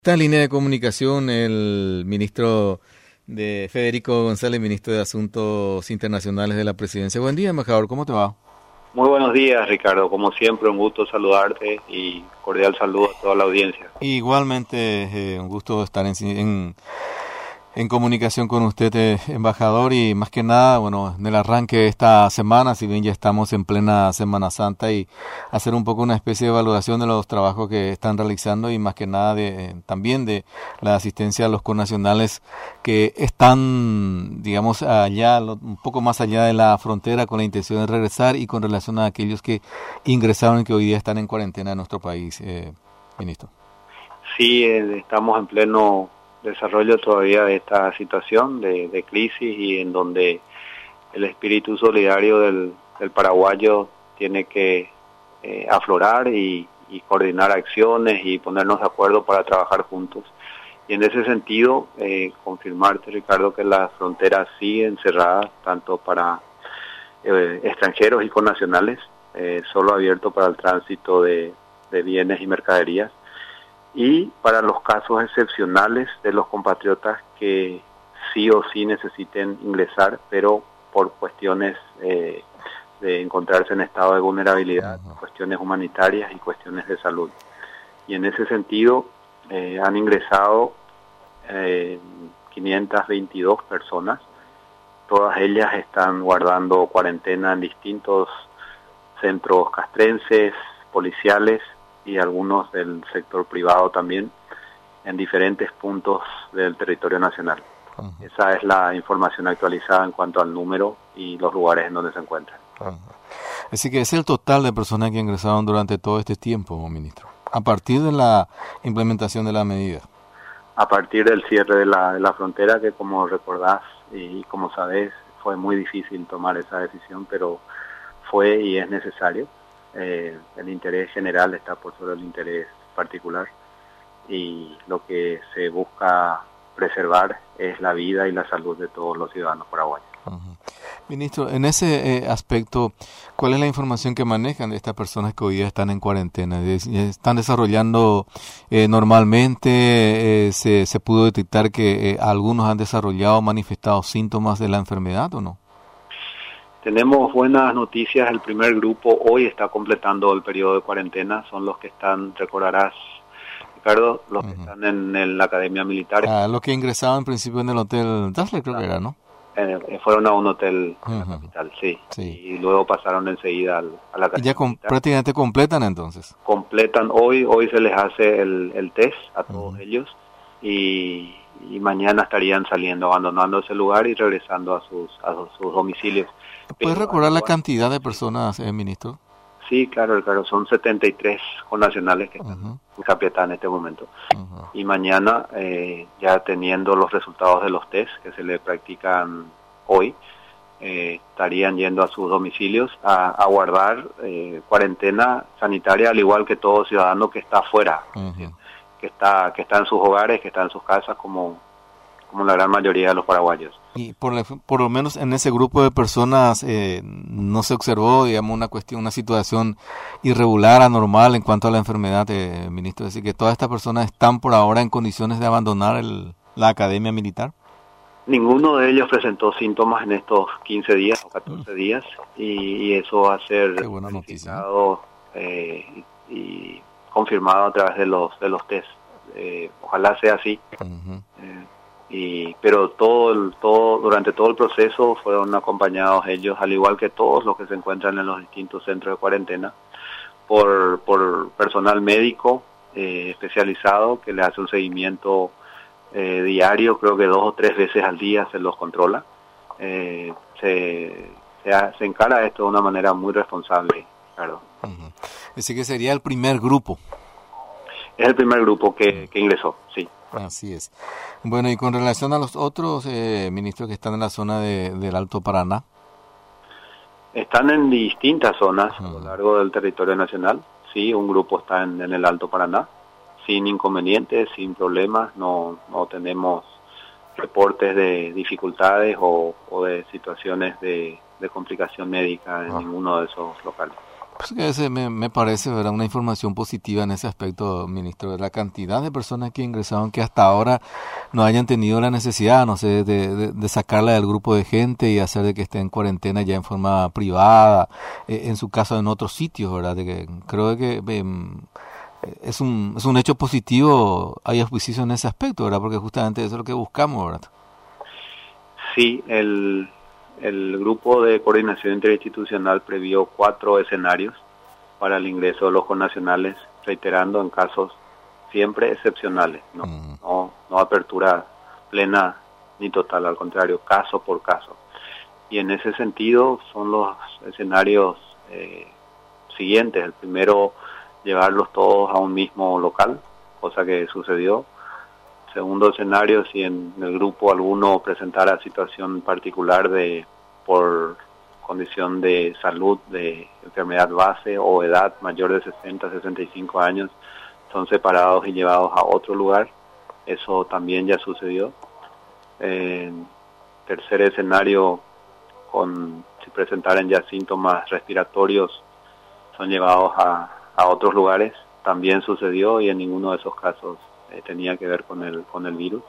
Está en línea de comunicación el ministro de Federico González, ministro de Asuntos Internacionales de la Presidencia. Buen día, embajador, ¿cómo te va? Muy buenos días, Ricardo. Como siempre, un gusto saludarte y cordial saludo a toda la audiencia. Igualmente, un gusto estar en comunicación con usted, embajador, y más que nada, bueno, en el arranque de esta semana, si bien ya estamos en plena Semana Santa, y hacer un poco una especie de evaluación de los trabajos que están realizando y más que nada también de la asistencia a los connacionales que están, digamos, un poco más allá de la frontera con la intención de regresar, y con relación a aquellos que ingresaron y que hoy día están en cuarentena en nuestro país, ministro. Sí, estamos en pleno desarrollo todavía de esta situación de crisis, y en donde el espíritu solidario del paraguayo tiene que aflorar y coordinar acciones y ponernos de acuerdo para trabajar juntos. Y en ese sentido, confirmarte, Ricardo, que las fronteras siguen cerradas, tanto para extranjeros y connacionales, solo abierto para el tránsito de bienes y mercaderías, y para los casos excepcionales de los compatriotas que sí o sí necesiten ingresar, pero por cuestiones de encontrarse en estado de vulnerabilidad, cuestiones humanitarias y cuestiones de salud. Y en ese sentido han ingresado 522 personas. Todas ellas están guardando cuarentena en distintos centros castrenses, policiales, y algunos del sector privado también, en diferentes puntos del territorio nacional. Esa es la información actualizada en cuanto al número y los lugares en donde se encuentran. Así que es el total de personas que ingresaron durante todo este tiempo, ministro, a partir de la implementación de la medida. A partir del cierre de la frontera, que como recordás y como sabés, fue muy difícil tomar esa decisión, pero fue y es necesario. El interés general está por sobre el interés particular, y lo que se busca preservar es la vida y la salud de todos los ciudadanos paraguayos. Ministro, en ese aspecto, ¿cuál es la información que manejan de estas personas que hoy día están en cuarentena? ¿Están desarrollando normalmente? ¿Se pudo detectar que algunos han desarrollado o manifestado síntomas de la enfermedad o no? Tenemos buenas noticias. El primer grupo hoy está completando el periodo de cuarentena. Son los que están, recordarás, Ricardo, los que están en la Academia Militar. Los que ingresaban en principio en el Hotel Dassler, creo que era, ¿no? Fueron a un hotel en la capital, sí. Y luego pasaron enseguida a la Academia Militar. Prácticamente completan entonces. Completan hoy se les hace el test a todos ellos, y mañana estarían saliendo, abandonando ese lugar y regresando a sus domicilios. ¿Puedes recordar la cantidad de personas, ministro? Sí, claro, son 73 connacionales que están en Capiatá en este momento. Y mañana, ya teniendo los resultados de los test que se le practican hoy, estarían yendo a sus domicilios a guardar cuarentena sanitaria, al igual que todo ciudadano que está afuera, que está en sus hogares, que está en sus casas, como la gran mayoría de los paraguayos. Y por lo menos en ese grupo de personas no se observó, digamos, una situación irregular, anormal en cuanto a la enfermedad, ministro. Es decir, que todas estas personas están por ahora en condiciones de abandonar la Academia Militar. Ninguno de ellos presentó síntomas en estos 15 días o 14 días, y eso va a ser verificado y confirmado a través de los test. Ojalá sea así. Pero durante todo el proceso fueron acompañados ellos, al igual que todos los que se encuentran en los distintos centros de cuarentena, por personal médico especializado, que le hace un seguimiento diario. Creo que 2 o 3 veces al día se los controla. Se encara esto de una manera muy responsable, claro. Así que sería el primer grupo. Es el primer grupo que ingresó, sí. Así es. Bueno, y con relación a los otros ministros que están en la zona del Alto Paraná. Están en distintas zonas a lo largo del territorio nacional. Sí, un grupo está en el Alto Paraná, sin inconvenientes, sin problemas. No tenemos reportes de dificultades o de situaciones de complicación médica en ninguno de esos locales. Pues que me parece, ¿verdad?, una información positiva en ese aspecto, ministro, de la cantidad de personas que ingresaron que hasta ahora no hayan tenido la necesidad, no sé, de sacarla del grupo de gente y hacer de que esté en cuarentena ya en forma privada, en su caso en otros sitios, ¿verdad? De que creo que es un hecho positivo, hay auspicio en ese aspecto, ¿verdad? Porque justamente eso es lo que buscamos, ¿verdad? Sí, el grupo de coordinación interinstitucional previó 4 escenarios para el ingreso de los connacionales, reiterando en casos siempre excepcionales, no apertura plena ni total, al contrario, caso por caso. Y en ese sentido son los escenarios siguientes. El primero, llevarlos todos a un mismo local, cosa que sucedió. Segundo escenario, si en el grupo alguno presentara situación particular por condición de salud, de enfermedad base o edad mayor de 60, 65 años, son separados y llevados a otro lugar. Eso también ya sucedió. Tercer escenario, si presentaran ya síntomas respiratorios, son llevados a otros lugares. También sucedió y en ninguno de esos casos tenía que ver con el virus.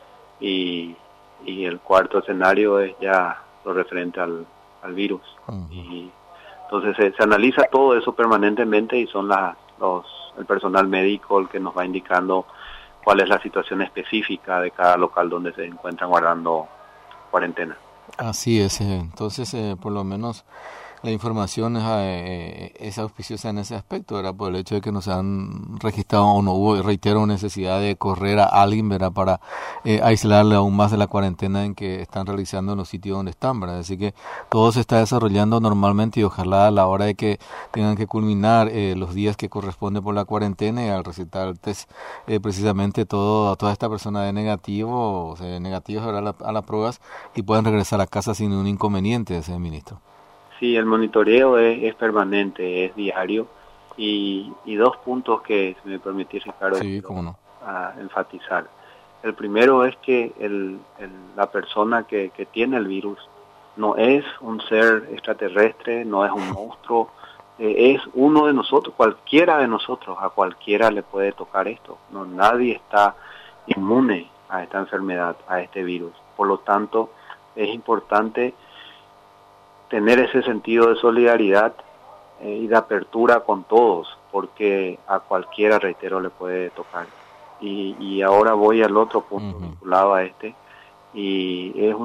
Y el cuarto escenario es ya lo referente al virus. Y entonces se analiza todo eso permanentemente y son el personal médico el que nos va indicando cuál es la situación específica de cada local donde se encuentran guardando cuarentena. Así es, entonces por lo menos la información es auspiciosa en ese aspecto, ¿verdad? Por el hecho de que no se han registrado o no hubo, reitero, necesidad de correr a alguien, ¿verdad?, para aislarle aún más de la cuarentena en que están realizando en los sitios donde están, ¿verdad? Así que todo se está desarrollando normalmente y ojalá a la hora de que tengan que culminar los días que corresponde por la cuarentena y al recitar el test, precisamente toda esta persona de negativo, o sea, negativos, ¿verdad?, a las pruebas y puedan regresar a casa sin ningún inconveniente, ese ministro. Sí, el monitoreo es permanente, es diario, y 2 puntos que, si me permitís, Ricardo, sí, cómo no, a enfatizar. El primero es que la persona que tiene el virus no es un ser extraterrestre, no es un monstruo, es uno de nosotros, cualquiera de nosotros, a cualquiera le puede tocar esto. No, nadie está inmune a esta enfermedad, a este virus. Por lo tanto, es importante tener ese sentido de solidaridad y de apertura con todos, porque a cualquiera, reitero, le puede tocar. Y ahora voy al otro punto vinculado a este, y es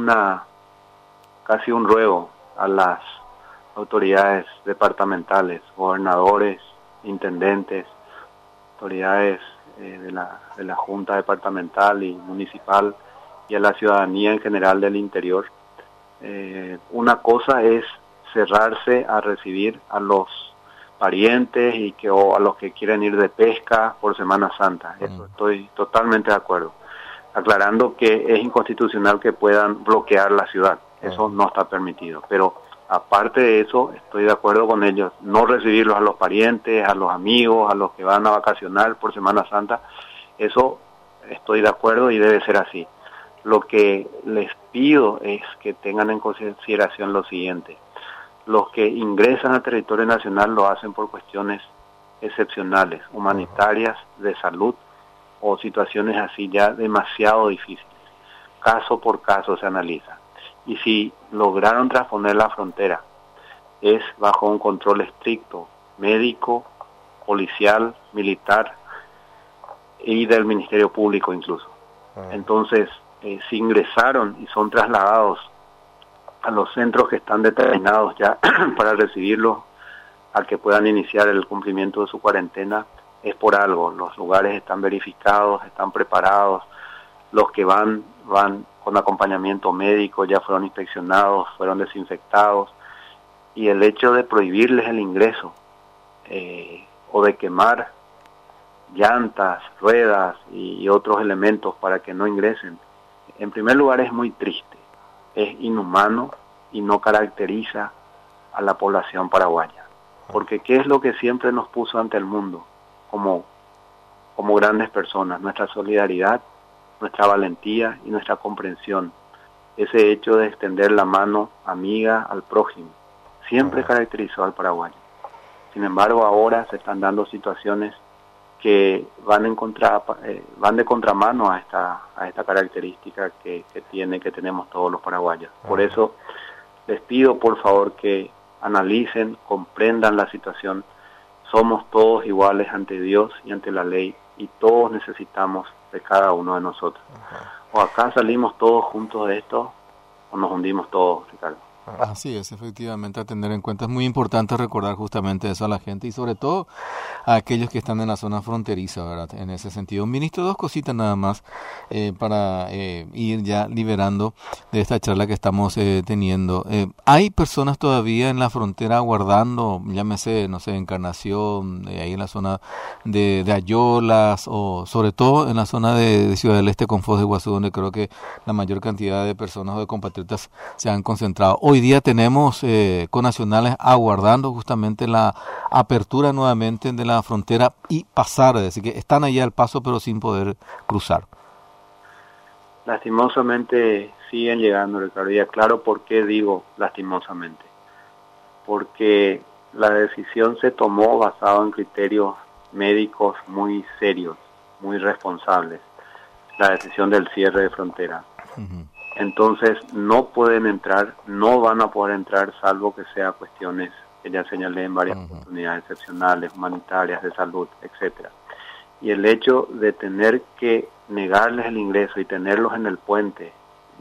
casi un ruego a las autoridades departamentales, gobernadores, intendentes, autoridades de la Junta Departamental y Municipal y a la ciudadanía en general del interior. Una cosa es cerrarse a recibir a los parientes o a los que quieren ir de pesca por Semana Santa. Eso estoy totalmente de acuerdo. Aclarando que es inconstitucional que puedan bloquear la ciudad. Eso no está permitido. Pero aparte de eso, estoy de acuerdo con ellos. No recibirlos a los parientes, a los amigos, a los que van a vacacionar por Semana Santa. Eso estoy de acuerdo y debe ser así. Lo que les pido es que tengan en consideración lo siguiente. Los que ingresan al territorio nacional lo hacen por cuestiones excepcionales, humanitarias, de salud o situaciones así ya demasiado difíciles. Caso por caso se analiza. Y si lograron trasponer la frontera, es bajo un control estricto, médico, policial, militar y del Ministerio Público incluso. Entonces, si ingresaron y son trasladados a los centros que están determinados ya para recibirlos, a que puedan iniciar el cumplimiento de su cuarentena, es por algo. Los lugares están verificados, están preparados, los que van con acompañamiento médico, ya fueron inspeccionados, fueron desinfectados, y el hecho de prohibirles el ingreso o de quemar llantas, ruedas y otros elementos para que no ingresen, en primer lugar es muy triste, es inhumano y no caracteriza a la población paraguaya. Porque ¿qué es lo que siempre nos puso ante el mundo como grandes personas? Nuestra solidaridad, nuestra valentía y nuestra comprensión. Ese hecho de extender la mano amiga al prójimo siempre caracterizó al paraguayo. Sin embargo, ahora se están dando situaciones que van de contramano a esta característica que tenemos todos los paraguayos. Por eso les pido por favor que analicen, comprendan la situación. Somos todos iguales ante Dios y ante la ley, y todos necesitamos de cada uno de nosotros. O acá salimos todos juntos de esto, o nos hundimos todos, Ricardo. Así es, efectivamente, a tener en cuenta. Es muy importante recordar justamente eso a la gente y sobre todo a aquellos que están en la zona fronteriza, ¿verdad? En ese sentido. Ministro, dos cositas nada más para ir ya liberando de esta charla que estamos teniendo. ¿Hay personas todavía en la frontera aguardando, llámese, no sé, Encarnación, ahí en la zona de Ayolas o sobre todo en la zona de Ciudad del Este con Foz de Iguazú, donde creo que la mayor cantidad de personas o de compatriotas se han concentrado? Hoy día tenemos connacionales aguardando justamente la apertura nuevamente de la frontera y pasar, es decir, que están allá al paso pero sin poder cruzar. Lastimosamente siguen llegando, Ricardo, y aclaro por qué digo lastimosamente. Porque la decisión se tomó basado en criterios médicos muy serios, muy responsables, la decisión del cierre de frontera. Uh-huh. Entonces no pueden entrar, no van a poder entrar salvo que sea cuestiones que ya señalé en varias oportunidades excepcionales, humanitarias, de salud, etcétera. Y el hecho de tener que negarles el ingreso y tenerlos en el puente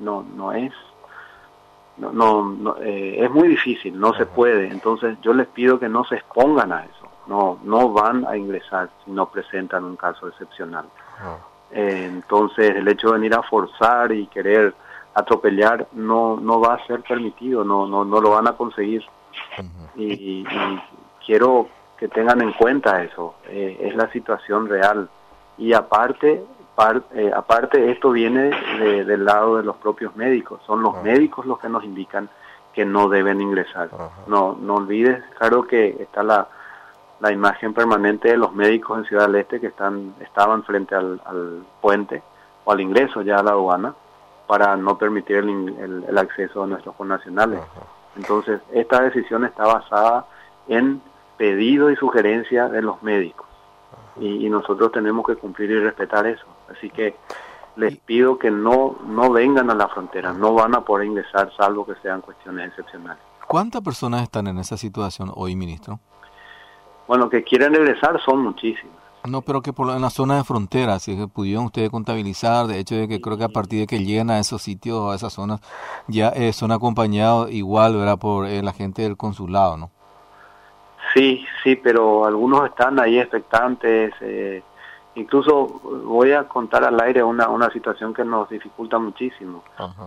es muy difícil, no se puede. Entonces yo les pido que no se expongan a eso, no van a ingresar si no presentan un caso excepcional. Entonces el hecho de venir a forzar y querer atropellar no va a ser permitido, no lo van a conseguir. Y quiero que tengan en cuenta eso, es la situación real. Y aparte esto viene del lado de los propios médicos, son los médicos los que nos indican que no deben ingresar. No olvides, claro, que está la imagen permanente de los médicos en Ciudad del Este que estaban frente al puente o al ingreso ya a la aduana para no permitir el acceso a nuestros connacionales. Entonces, esta decisión está basada en pedido y sugerencia de los médicos. Y nosotros tenemos que cumplir y respetar eso. Así que les pido que no vengan a la frontera, no van a poder ingresar salvo que sean cuestiones excepcionales. ¿Cuántas personas están en esa situación hoy, ministro? Bueno, que quieren regresar son muchísimas. No, pero que en la zona de frontera, si pudieron ustedes contabilizar, de hecho, de que creo que a partir de que llegan a esos sitios, a esas zonas, ya son acompañados igual, ¿verdad?, por la gente del consulado, ¿no? Sí, pero algunos están ahí expectantes. Incluso voy a contar al aire una situación que nos dificulta muchísimo.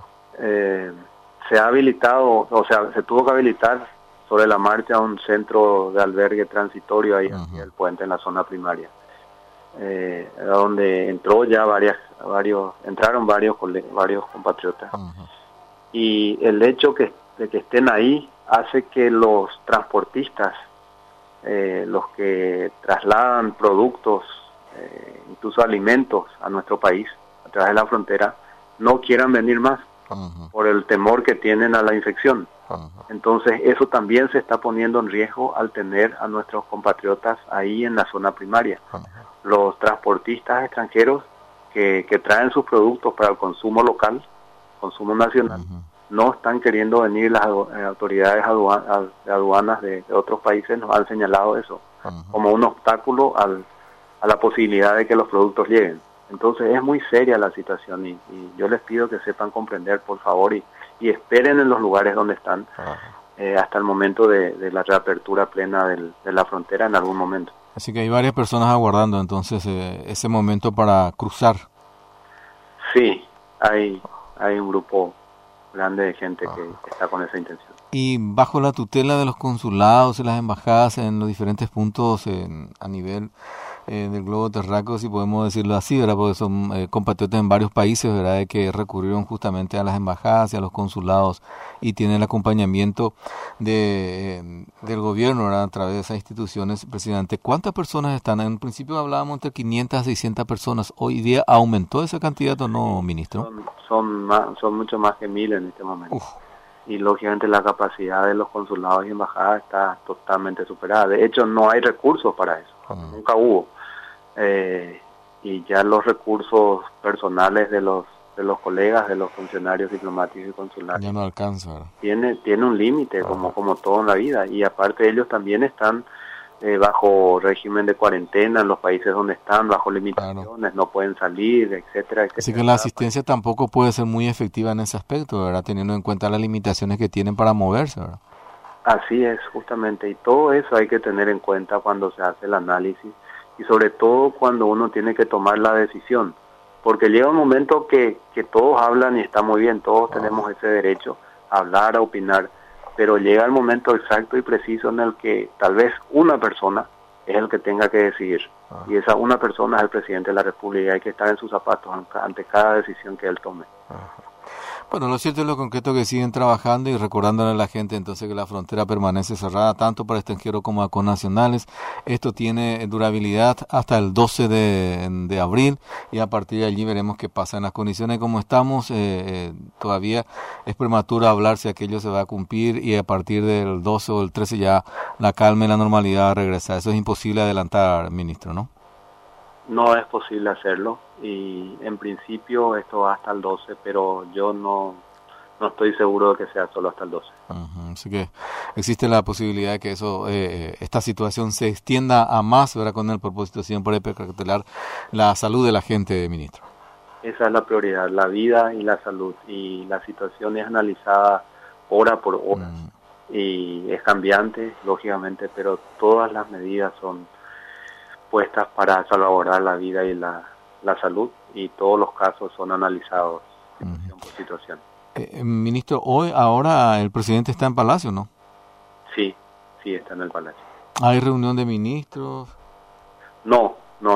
Se ha habilitado, o sea, se tuvo que habilitar sobre la marcha un centro de albergue transitorio ahí hacia el puente en la zona primaria, donde entró ya entraron varios compatriotas. Y el hecho de que estén ahí hace que los transportistas, los que trasladan productos, incluso alimentos a nuestro país a través de la frontera, no quieran venir más por el temor que tienen a la infección. Entonces eso también se está poniendo en riesgo al tener a nuestros compatriotas ahí en la zona primaria. Los transportistas extranjeros que traen sus productos para el consumo local, consumo nacional, no están queriendo venir. Las autoridades aduanas de otros países nos han señalado eso como un obstáculo a la posibilidad de que los productos lleguen. Entonces es muy seria la situación y yo les pido que sepan comprender, por favor, y esperen en los lugares donde están hasta el momento de la reapertura plena de la frontera en algún momento. Así que hay varias personas aguardando entonces ese momento para cruzar. Sí, hay un grupo grande de gente que está con esa intención. Y bajo la tutela de los consulados y las embajadas en los diferentes puntos a nivel del globo terráqueo, si podemos decirlo así, ¿verdad?, porque son compatriotas en varios países, ¿verdad?, que recurrieron justamente a las embajadas y a los consulados y tienen el acompañamiento del gobierno, ¿verdad?, a través de esas instituciones. Presidente, ¿cuántas personas están? En principio hablábamos entre 500 a 600 personas. ¿Hoy día aumentó esa cantidad o no, ministro? Son mucho más que 1000 en este momento. y lógicamente la capacidad de los consulados y embajadas está totalmente superada. De hecho, no hay recursos para eso, nunca hubo. Y ya los recursos personales de los colegas, de los funcionarios diplomáticos y consulares, ya no alcanza, ¿verdad? Tiene un límite, como todo en la vida, y aparte ellos también están bajo régimen de cuarentena en los países donde están, bajo limitaciones, no pueden salir, etcétera, etcétera. Así que la asistencia tampoco puede ser muy efectiva en ese aspecto, ¿verdad? Teniendo en cuenta las limitaciones que tienen para moverse, ¿verdad? Así es, justamente, y todo eso hay que tener en cuenta cuando se hace el análisis, y sobre todo cuando uno tiene que tomar la decisión, porque llega un momento que todos hablan y está muy bien, todos tenemos ese derecho a hablar, a opinar, pero llega el momento exacto y preciso en el que tal vez una persona es el que tenga que decidir, y esa una persona es el presidente de la República, y hay que estar en sus zapatos ante cada decisión que él tome. Bueno, lo cierto es lo concreto que siguen trabajando y recordándole a la gente entonces que la frontera permanece cerrada tanto para extranjeros como a connacionales. Esto tiene durabilidad hasta el 12 de abril y a partir de allí veremos qué pasa. En las condiciones como estamos, todavía es prematuro hablar si aquello se va a cumplir y a partir del 12 o del 13 ya la calma y la normalidad regresa. Eso es imposible adelantar, ministro, ¿no? No es posible hacerlo y en principio esto va hasta el 12, pero yo no estoy seguro de que sea solo hasta el 12. Así que existe la posibilidad de que esta situación se extienda a más, ¿verdad? Con el propósito siempre de precautelar la salud de la gente, ministro. Esa es la prioridad, la vida y la salud, y la situación es analizada hora por hora y es cambiante, lógicamente, pero todas las medidas son puestas para salvaguardar la vida y la salud, y todos los casos son analizados situación por situación. Ministro, ahora el presidente está en Palacio, ¿no? Sí, está en el Palacio. ¿Hay reunión de ministros? No.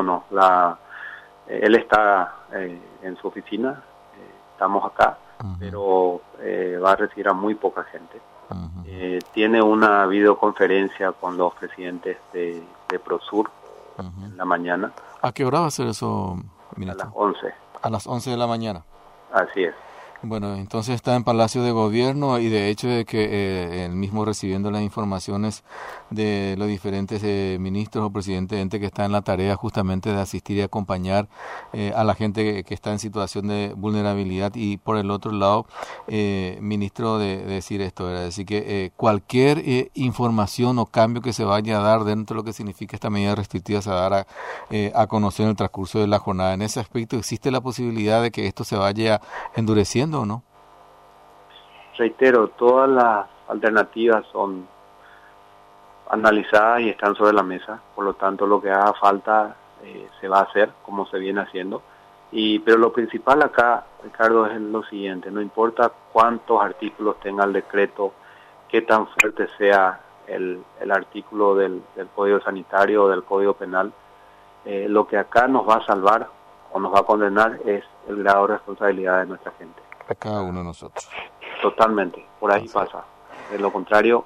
Él está en su oficina, estamos acá, pero va a recibir a muy poca gente. Tiene una videoconferencia con los presidentes de Prosur en la mañana. ¿A qué hora va a ser eso, ministro? A las 11. A las 11 de la mañana. Así es. Bueno, entonces está en Palacio de Gobierno y de hecho de que él mismo recibiendo las informaciones de los diferentes ministros o presidentes que están en la tarea justamente de asistir y acompañar a la gente que está en situación de vulnerabilidad, y por el otro lado, ministro, de decir esto, ¿verdad? Decir que cualquier información o cambio que se vaya a dar dentro de lo que significa esta medida restrictiva se va a dar a conocer en el transcurso de la jornada. En ese aspecto, ¿existe la posibilidad de que esto se vaya endureciendo o no? Reitero, todas las alternativas son analizadas y están sobre la mesa, por lo tanto lo que haga falta se va a hacer como se viene haciendo, pero lo principal acá, Ricardo, es lo siguiente: no importa cuántos artículos tenga el decreto, qué tan fuerte sea el artículo del Código Sanitario o del Código Penal, lo que acá nos va a salvar o nos va a condenar es el grado de responsabilidad de nuestra gente. A cada uno de nosotros. Totalmente, por ahí pasa. De lo contrario,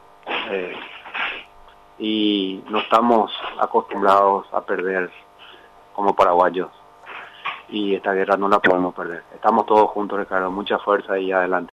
y no estamos acostumbrados a perder como paraguayos, y esta guerra no la podemos perder. Estamos todos juntos, Ricardo, mucha fuerza y adelante.